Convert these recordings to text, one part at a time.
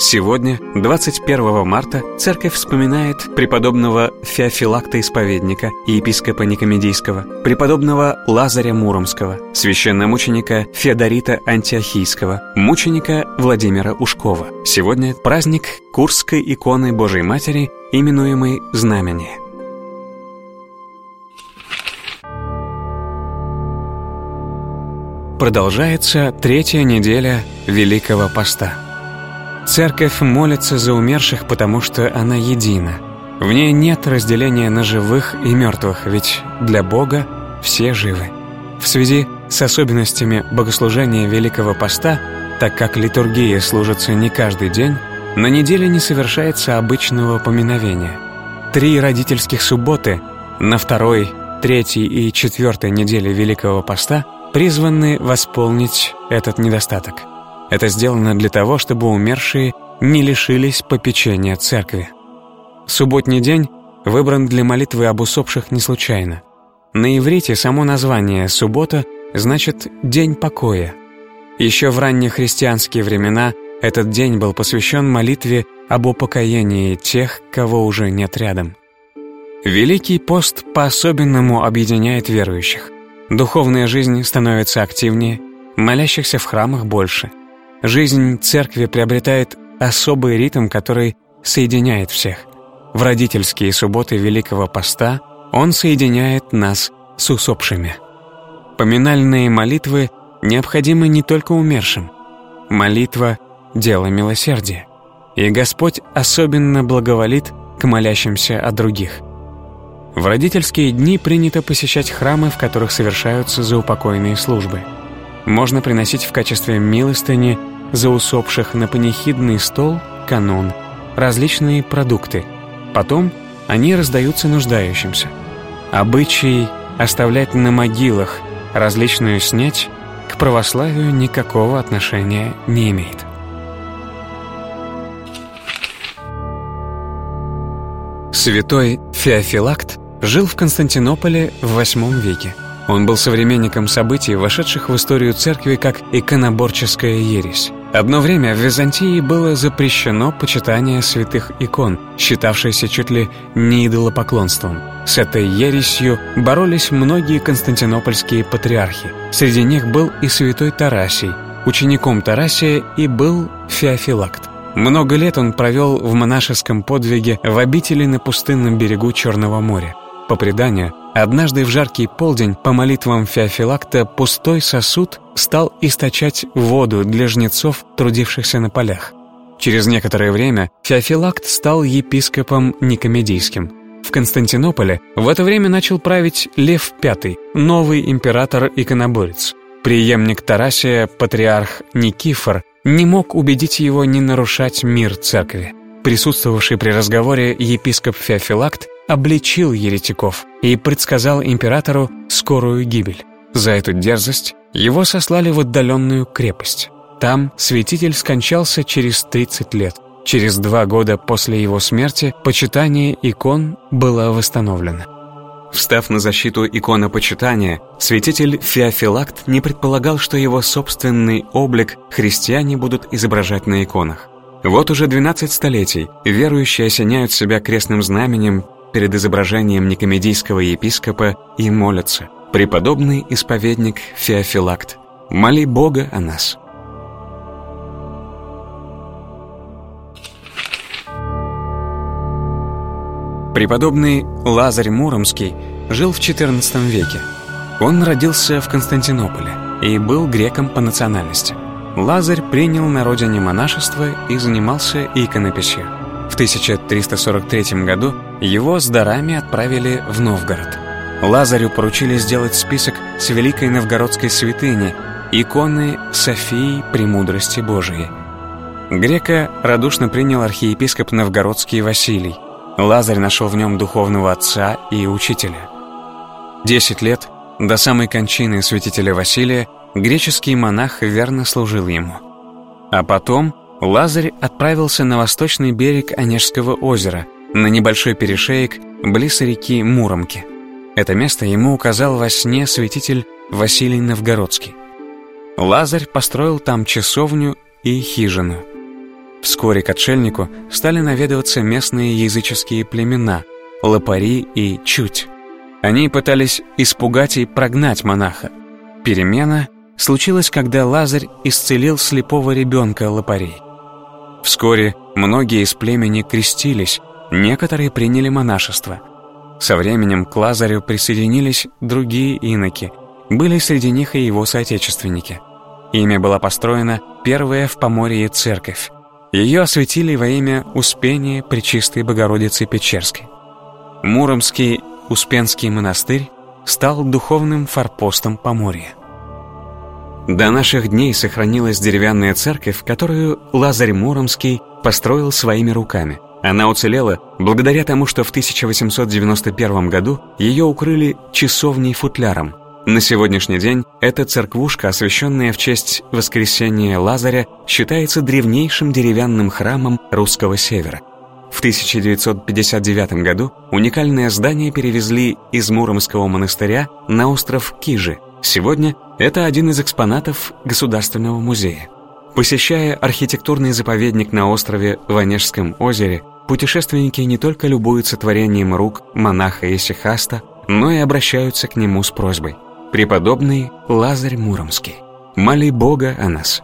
Сегодня, 21 марта, церковь вспоминает преподобного Феофилакта Исповедника и епископа Никомедийского, преподобного Лазаря Муромского, священномученика Феодорита Антиохийского, мученика Владимира Ушкова. Сегодня праздник Курской иконы Божией Матери, именуемой Знамение. Продолжается третья неделя Великого Поста. Церковь молится за умерших, потому что она едина. В ней нет разделения на живых и мертвых, ведь для Бога все живы. В связи с особенностями богослужения Великого Поста, так как литургия служится не каждый день, на неделе не совершается обычного поминовения. 3 родительских субботы на 2-й, 3-й и 4-й неделе Великого Поста призваны восполнить этот недостаток. Это сделано для того, чтобы умершие не лишились попечения церкви. Субботний день выбран для молитвы об усопших не случайно. На иврите само название «суббота» значит «день покоя». Еще в раннехристианские времена этот день был посвящен молитве об упокоении тех, кого уже нет рядом. Великий пост по-особенному объединяет верующих. Духовная жизнь становится активнее, молящихся в храмах больше. Жизнь церкви приобретает особый ритм, который соединяет всех. В родительские субботы Великого Поста он соединяет нас с усопшими. Поминальные молитвы необходимы не только умершим. Молитва — дело милосердия, и Господь особенно благоволит к молящимся о других. В родительские дни принято посещать храмы, в которых совершаются заупокойные службы. Можно приносить в качестве милостыни за усопших на панихидный стол, канон, различные продукты. Потом они раздаются нуждающимся. Обычай оставлять на могилах различную снеть к православию никакого отношения не имеет. Святой Феофилакт жил в Константинополе в VIII веке. Он был современником событий, вошедших в историю церкви как иконоборческая ересь. Одно время в Византии было запрещено почитание святых икон, считавшееся чуть ли не идолопоклонством. С этой ересью боролись многие константинопольские патриархи. Среди них был и святой Тарасий. Учеником Тарасия и был Феофилакт. Много лет он провел в монашеском подвиге в обители на пустынном берегу Черного моря. По преданию, однажды в жаркий полдень по молитвам Феофилакта пустой сосуд стал источать воду для жнецов, трудившихся на полях. Через некоторое время Феофилакт стал епископом Никомедийским. В Константинополе в это время начал править Лев V, новый император-иконоборец. Преемник Тарасия, патриарх Никифор, не мог убедить его не нарушать мир церкви. Присутствовавший при разговоре епископ Феофилакт обличил еретиков и предсказал императору скорую гибель. За эту дерзость его сослали в отдаленную крепость. Там святитель скончался через 30 лет. Через 2 года после его смерти почитание икон было восстановлено. Встав на защиту иконопочитания, святитель Феофилакт не предполагал, что его собственный облик христиане будут изображать на иконах. Вот уже 12 столетий верующие осеняют себя крестным знаменем перед изображением никомедийского епископа и молятся: «Преподобный исповедник Феофилакт, моли Бога о нас». Преподобный Лазарь Муромский жил в XIV веке. Он родился в Константинополе и был греком по национальности. Лазарь принял на родине монашество и занимался иконописью. В 1343 году его с дарами отправили в Новгород. Лазарю поручили сделать список с великой новгородской святыни, иконы Софии Премудрости Божией. Грека радушно принял архиепископ новгородский Василий. Лазарь нашел в нем духовного отца и учителя. 10 лет, до самой кончины святителя Василия, греческий монах верно служил ему. А потом Лазарь отправился на восточный берег Онежского озера, на небольшой перешеек близ реки Муромки. Это место ему указал во сне святитель Василий Новгородский. Лазарь построил там часовню и хижину. Вскоре к отшельнику стали наведываться местные языческие племена – лопари и чуть. Они пытались испугать и прогнать монаха. Перемена случилась, когда Лазарь исцелил слепого ребенка лопарей. Вскоре многие из племени крестились, некоторые приняли монашество. Со временем к Лазарю присоединились другие иноки, были среди них и его соотечественники. Ими была построена первая в Поморье церковь. Ее осветили во имя Успения Пречистой Богородицы Печерской. Муромский Успенский монастырь стал духовным форпостом Поморья. До наших дней сохранилась деревянная церковь, которую Лазарь Муромский построил своими руками. Она уцелела благодаря тому, что в 1891 году ее укрыли часовней-футляром. На сегодняшний день эта церквушка, освященная в честь воскресения Лазаря, считается древнейшим деревянным храмом русского севера. В 1959 году уникальное здание перевезли из Муромского монастыря на остров Кижи. Сегодня это один из экспонатов Государственного музея. Посещая архитектурный заповедник на острове в Онежском озере, путешественники не только любуются творением рук монаха Исихаста, но и обращаются к нему с просьбой: «Преподобный Лазарь Муромский, моли Бога о нас».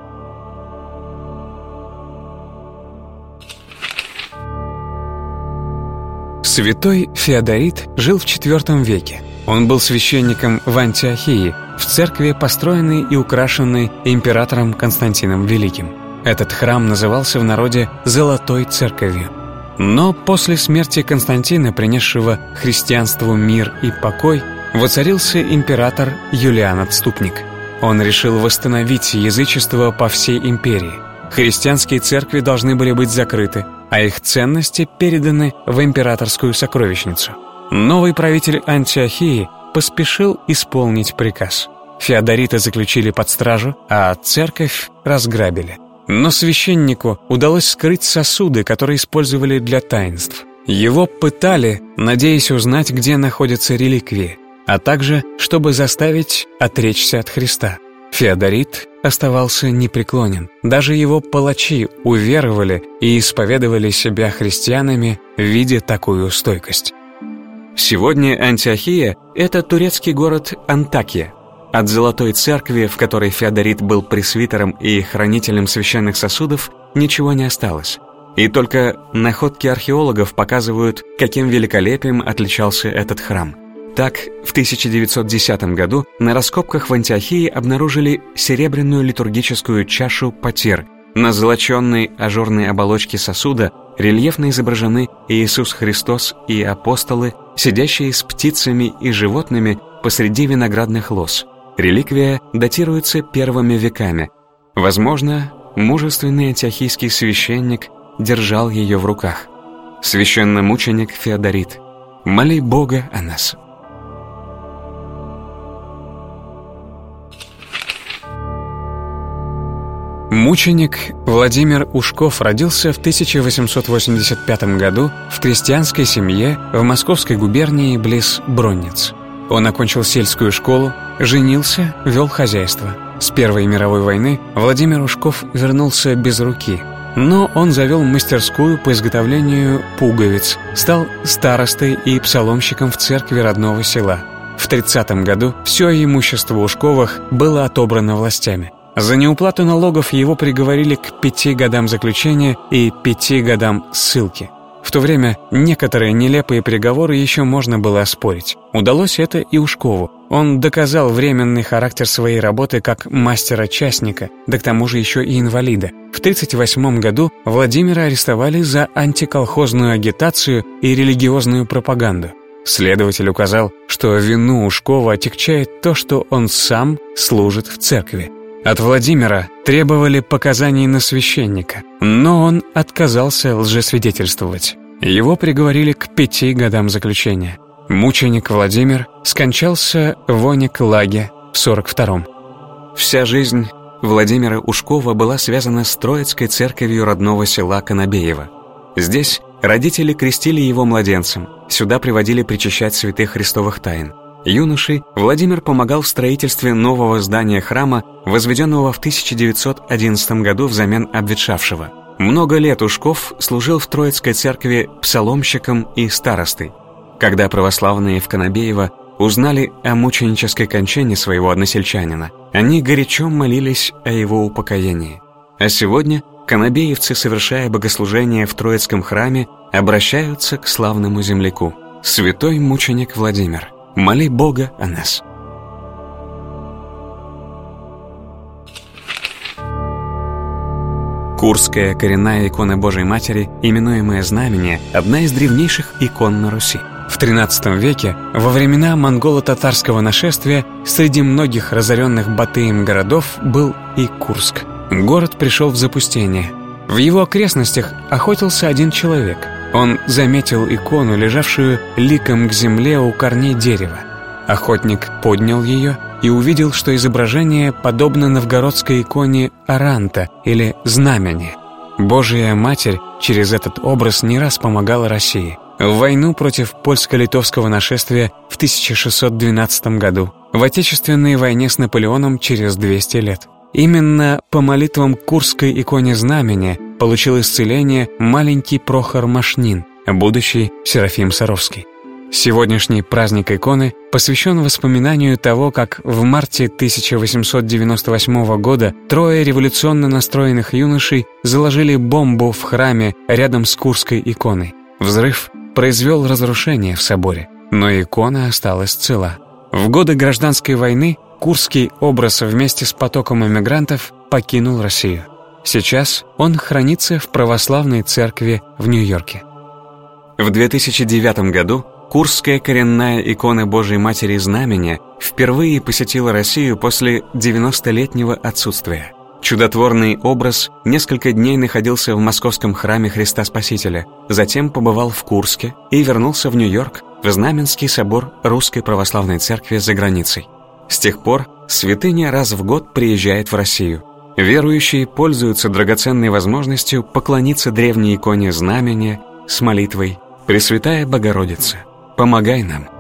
Святой Феодорит жил в IV веке. Он был священником в Антиохии, в церкви, построенной и украшенной императором Константином Великим. Этот храм назывался в народе «Золотой церковью». Но после смерти Константина, принесшего христианству мир и покой, воцарился император Юлиан Отступник. Он решил восстановить язычество по всей империи. Христианские церкви должны были быть закрыты, а их ценности переданы в императорскую сокровищницу. Новый правитель Антиохии поспешил исполнить приказ. Феодорита заключили под стражу, а церковь разграбили. Но священнику удалось скрыть сосуды, которые использовали для таинств. Его пытали, надеясь узнать, где находятся реликвии, а также, чтобы заставить отречься от Христа. Феодорит оставался непреклонен. Даже его палачи уверовали и исповедовали себя христианами, видя такую стойкость. Сегодня Антиохия – это турецкий город Антакия. От Золотой Церкви, в которой Феодорит был пресвитером и хранителем священных сосудов, ничего не осталось. И только находки археологов показывают, каким великолепием отличался этот храм. Так, в 1910 году на раскопках в Антиохии обнаружили серебряную литургическую чашу потир. На золоченной ажурной оболочке сосуда рельефно изображены Иисус Христос и апостолы, сидящие с птицами и животными посреди виноградных лоз. Реликвия датируется первыми веками. Возможно, мужественный антиохийский священник держал ее в руках. Священномученик Феодорит, моли Бога о нас. Мученик Владимир Ушков родился в 1885 году в крестьянской семье в Московской губернии близ Бронниц. Он окончил сельскую школу, женился, вел хозяйство. С Первой мировой войны Владимир Ушков вернулся без руки, но он завел мастерскую по изготовлению пуговиц, стал старостой и псаломщиком в церкви родного села. В 30 году все имущество Ушковых было отобрано властями. За неуплату налогов его приговорили к 5 годам заключения и 5 годам ссылки. В то время некоторые нелепые приговоры еще можно было оспорить. Удалось это и Ушкову. Он доказал временный характер своей работы как мастера-частника, да к тому же еще и инвалида. В 1938 году Владимира арестовали за антиколхозную агитацию и религиозную пропаганду. Следователь указал, что вину Ушкова отягчает то, что он сам служит в церкви. От Владимира требовали показаний на священника, но он отказался лжесвидетельствовать. Его приговорили к 5 годам заключения. Мученик Владимир скончался в Ониклаге в 42-м. Вся жизнь Владимира Ушкова была связана с Троицкой церковью родного села Конобеево. Здесь родители крестили его младенцем, сюда приводили причащать святых христовых тайн. Юношей Владимир помогал в строительстве нового здания храма, возведенного в 1911 году взамен обветшавшего. Много лет Ушков служил в Троицкой церкви псаломщиком и старостой. Когда православные в Конобеево узнали о мученической кончине своего односельчанина, они горячо молились о его упокоении. А сегодня конобеевцы, совершая богослужение в Троицком храме, обращаются к славному земляку: «Святой мученик Владимир, моли Бога о нас». Курская коренная икона Божией Матери, именуемая Знамение, одна из древнейших икон на Руси. В XIII веке, во времена монголо-татарского нашествия, среди многих разоренных Батыем городов был и Курск. Город пришел в запустение. В его окрестностях охотился один человек. Он заметил икону, лежавшую ликом к земле у корней дерева. Охотник поднял ее и увидел, что изображение подобно новгородской иконе Аранта или Знамени. Божия Матерь через этот образ не раз помогала России. В войну против польско-литовского нашествия в 1612 году, в Отечественной войне с Наполеоном через 200 лет. Именно по молитвам к Курской иконе Знамения получил исцеление маленький Прохор Машнин, будущий Серафим Саровский. Сегодняшний праздник иконы посвящен воспоминанию того, как в марте 1898 года трое революционно настроенных юношей заложили бомбу в храме рядом с Курской иконой. Взрыв произвел разрушение в соборе, но икона осталась цела. В годы гражданской войны Курский образ вместе с потоком эмигрантов покинул Россию. Сейчас он хранится в православной церкви в Нью-Йорке. В 2009 году Курская коренная икона Божией Матери Знамения впервые посетила Россию после 90-летнего отсутствия. Чудотворный образ несколько дней находился в московском храме Христа Спасителя, затем побывал в Курске и вернулся в Нью-Йорк, в Знаменский собор Русской Православной Церкви за границей. С тех пор святыня раз в год приезжает в Россию. Верующие пользуются драгоценной возможностью поклониться древней иконе Знамения с молитвой: «Пресвятая Богородица, помогай нам».